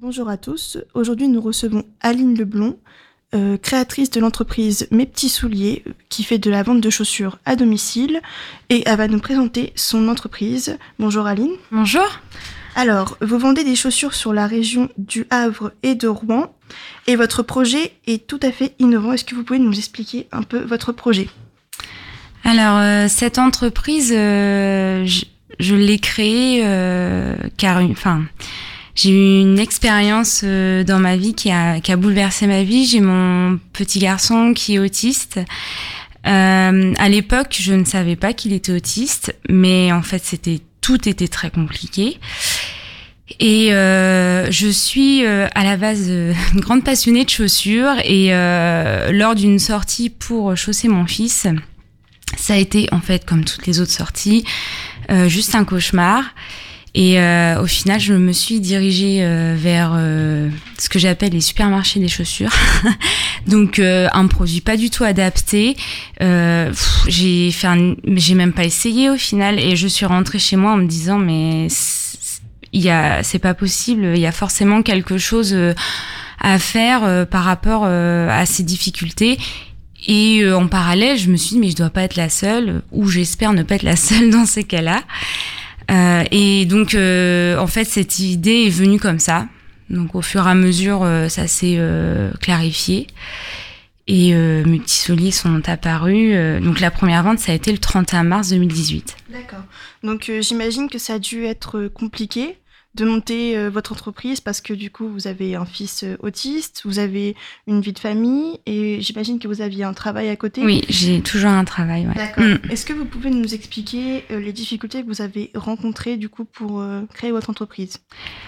Bonjour à tous, aujourd'hui nous recevons Aline Leblond, créatrice de l'entreprise Mes Petits Souliers, qui fait de la vente de chaussures à domicile, et elle va nous présenter son entreprise. Bonjour Aline. Bonjour. Alors, vous vendez des chaussures sur la région du Havre et de Rouen, et votre projet est tout à fait innovant. Est-ce que vous pouvez nous expliquer un peu votre projet ? Alors, cette entreprise, je l'ai créée car j'ai eu une expérience dans ma vie qui a bouleversé ma vie. J'ai mon petit garçon qui est autiste. À l'époque, je ne savais pas qu'il était autiste, mais en fait, tout était très compliqué. Et je suis à la base une grande passionnée de chaussures et lors d'une sortie pour chausser mon fils, ça a été en fait comme toutes les autres sorties, juste un cauchemar. Et au final, je me suis dirigée vers ce que j'appelle les supermarchés des chaussures. Donc un produit pas du tout adapté. J'ai même pas essayé au final, et je suis rentrée chez moi en me disant mais c'est pas possible. Il y a forcément quelque chose à faire par rapport à ces difficultés. Et en parallèle, je me suis dit mais je dois pas être la seule, ou j'espère ne pas être la seule dans ces cas-là. Et donc en fait cette idée est venue comme ça. Donc au fur et à mesure ça s'est clarifié et mes petits souliers sont apparus. Donc la première vente ça a été le 31 mars 2018. D'accord. Donc j'imagine que ça a dû être compliqué de monter votre entreprise parce que du coup vous avez un fils autiste, vous avez une vie de famille et j'imagine que vous aviez un travail à côté. Oui, j'ai toujours un travail. Ouais. D'accord. Est-ce que vous pouvez nous expliquer les difficultés que vous avez rencontrées du coup pour créer votre entreprise ?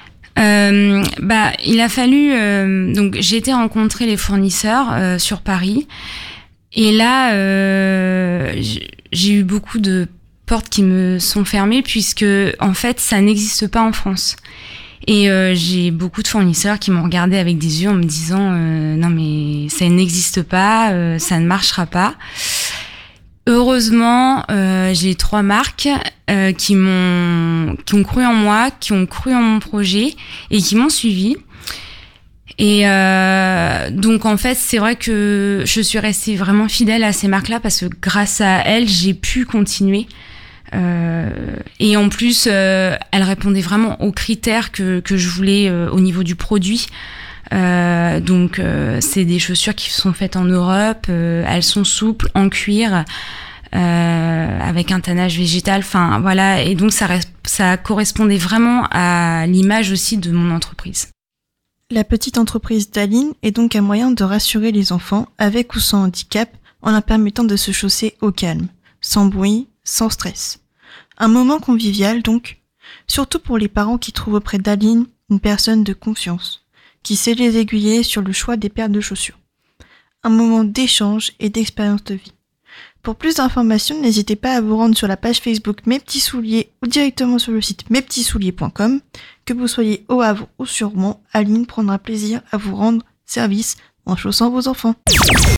Il a fallu donc j'ai été rencontrer les fournisseurs sur Paris et là j'ai eu beaucoup de portes qui me sont fermées puisque en fait ça n'existe pas en France. Et j'ai beaucoup de fournisseurs qui m'ont regardé avec des yeux en me disant non mais ça n'existe pas, ça ne marchera pas. Heureusement, j'ai 3 marques qui ont cru en moi, qui ont cru en mon projet et qui m'ont suivi. Et donc en fait, c'est vrai que je suis restée vraiment fidèle à ces marques-là parce que grâce à elles, j'ai pu continuer. Et en plus, elles répondaient vraiment aux critères que je voulais au niveau du produit. Donc c'est des chaussures qui sont faites en Europe, elles sont souples, en cuir, avec un tannage végétal. Enfin voilà, et donc ça correspondait vraiment à l'image aussi de mon entreprise. La petite entreprise d'Aline est donc un moyen de rassurer les enfants avec ou sans handicap en leur permettant de se chausser au calme, sans bruit, sans stress. Un moment convivial donc, surtout pour les parents qui trouvent auprès d'Aline une personne de confiance, qui sait les aiguiller sur le choix des paires de chaussures. Un moment d'échange et d'expérience de vie. Pour plus d'informations, n'hésitez pas à vous rendre sur la page Facebook Mes Petits Souliers ou directement sur le site mespetitssouliers.com. Que vous soyez au Havre ou sur Rouen, Aline prendra plaisir à vous rendre service en chaussant vos enfants.